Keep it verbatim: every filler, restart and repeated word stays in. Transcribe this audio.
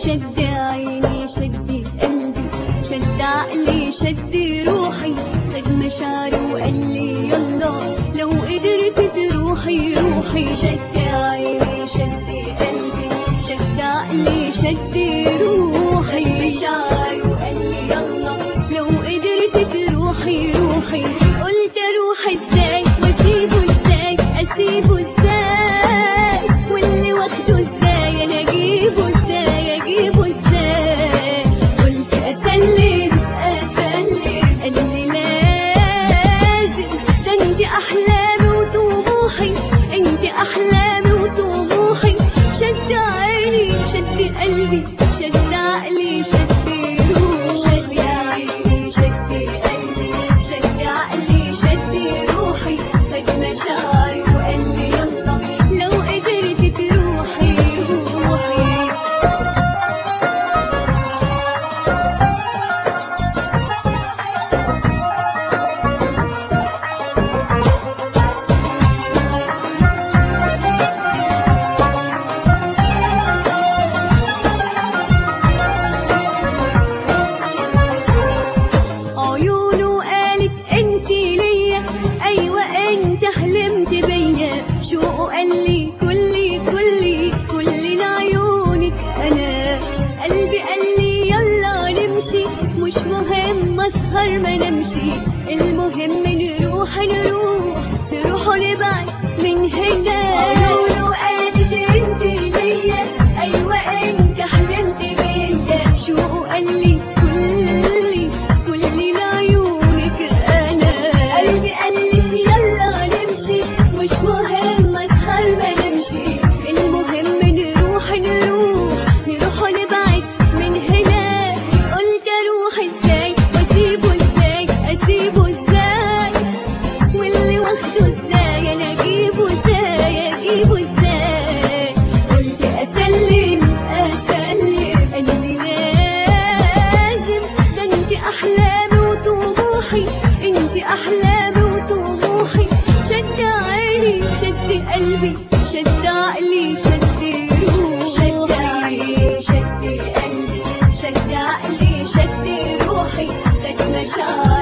شد عيني شد قلبي شد عقلي شد روحي خد مشاعري وقال لي يلا لو قدرت تروحي روحي. شد عيني شد قلبي شد عقلي شد روحي خد مشاعري وقال لي يلا لو قدرت تروحي روحي. قلت اروح ازاي واسيبه ازاي اسيبه ازاي واللي واخده ازاي انا اجيبه ازاي اجيبه ازاي. قلت اسلم اسلم قال لي لازم ده انت احلامي وطموحي انت احلامي وطموحي. شد عيني شد قلبي شد عقلي شد روحي. شد عيني شد قلبي شد عقلي شد روحي خد مشاعري وقال لي يلا لو قدرت تروحي روحي. عيونه قالت انت ليا ايوه انت حلمت بيا. شوقه قال لي كلي كلي كل لعيونك انا. قلبي قال لي يلا نمشي مش مهم اسهر ما نمشي المهم نروح نروح نروح ونبعد من هنا. عيونه قالت انت ليا ايوه انت حلمت بيا. شوقه قال لي كلي كل لعيونك انا. قلبي قال لي يلا نمشي مش مهم اسهر ما نمشي المهم نروح نروح نروح ونبعد من هنا. قلت اروح ازاي واسيبه ازاي اسيبه ازاي واللي واخده ازاي انا اجيبه ازاي اجيبه ازاي. قلت اسلم اسلم قال لي لازم ده انت احلامي وطموحي انت احلامي وطموحي. شد عيني شد قلبي شد عقلي شد روحي. شد عيني شد قلبي شد عقلي شد روحي خد مشاعري